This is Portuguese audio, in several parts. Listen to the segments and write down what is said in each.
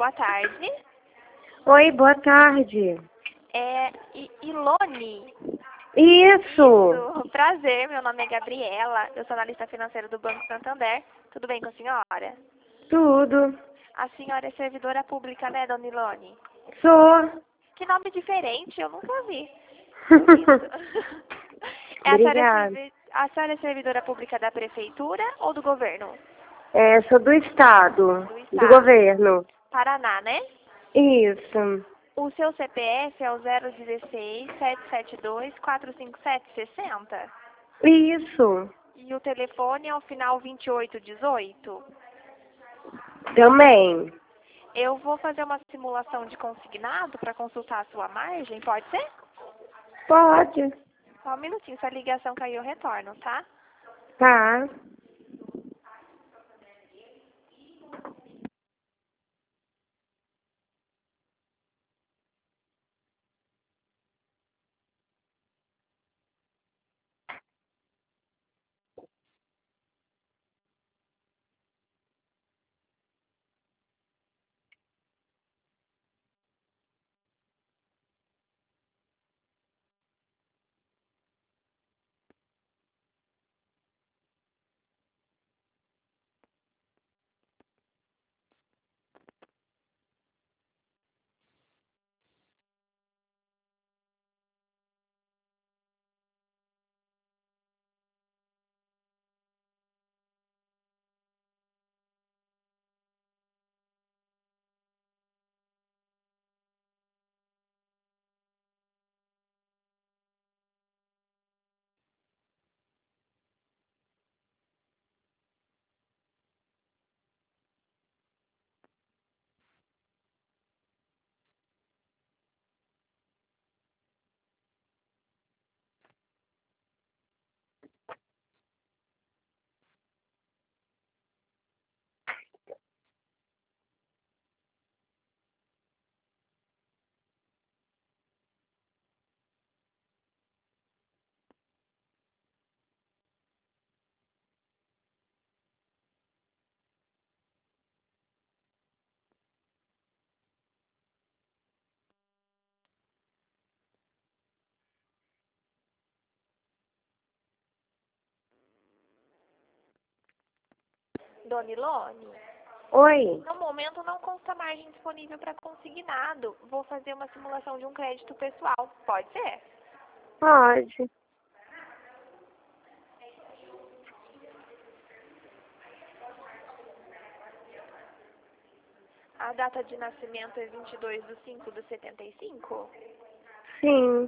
boa tarde. Oi, boa tarde. Ilone. Isso. Prazer, meu nome é Gabriela, eu sou analista financeira do Banco Santander. Tudo bem com a senhora? Tudo. A senhora é servidora pública, né, dona Ilone? Sou. Que nome diferente, eu nunca vi. Obrigada. A senhora é servidora pública da prefeitura ou do governo? Sou do estado, Do do estado. governo. Paraná, né? Isso. O seu CPF é o 016-772-457-60. Isso. E o telefone é o final 2818. Também. Eu vou fazer uma simulação de consignado para consultar a sua margem, pode ser? Pode. Só um minutinho, se a ligação cair eu retorno, tá? Tá. Dona Ilone, Oi. no momento não consta margem disponível para consignado. Vou fazer uma simulação de um crédito pessoal, pode ser? Pode. A data de nascimento é 22/5/75? Sim.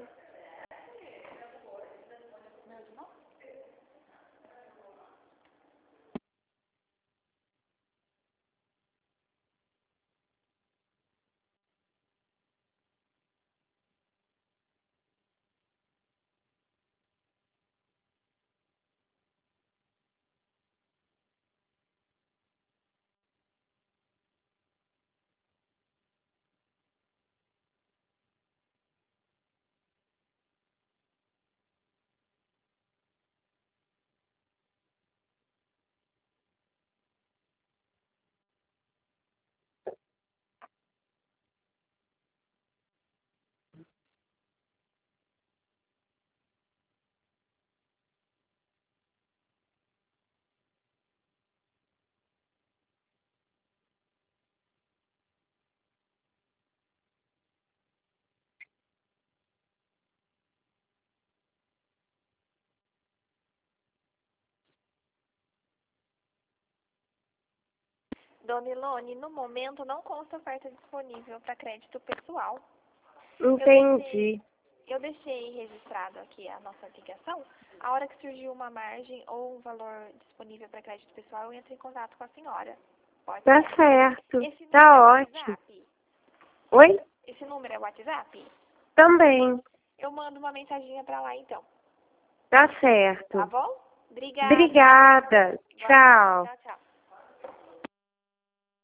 Dona Ilone, no momento não consta oferta disponível para crédito pessoal. Entendi. Eu deixei registrado aqui a nossa ligação. A hora que surgiu uma margem ou um valor disponível para crédito pessoal, eu entro em contato com a senhora. Pode Tá ser? certo. Esse número Tá é ótimo. WhatsApp? Oi? Esse número é WhatsApp? Também. Eu mando uma mensaginha para lá então. Tá Tá certo. bom? Obrigada. Obrigada. Boa tarde. Tchau. Tchau, tchau.